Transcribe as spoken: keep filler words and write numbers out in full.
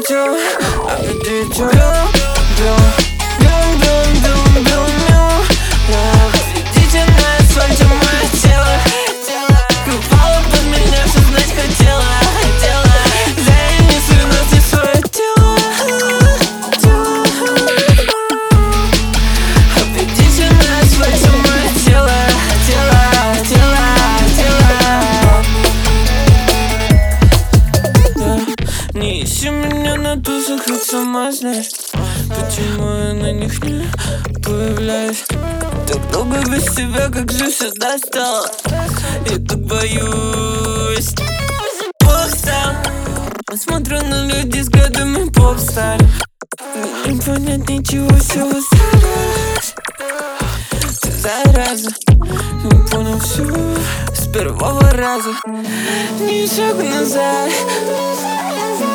хотел видеть тебя. Бьем, бьем, бьем, бьем, бьем, бьем. Видите на асфальте мое тело. Упала под меня, все знать хотела. Хотела занеси вновь свое тело. Видите на асфальте мое тело. Тело, тело, тело. Не ищи меня на тусах, ведь сама знаешь, почему я на них не появляюсь. Так долго без тебя, как же все достало. Я так боюсь. Попстар. Смотрю на людей с годами попстар. Не понять ничего, все усталось. Ты зараза, не понял все с первого раза. Ни шагу назад.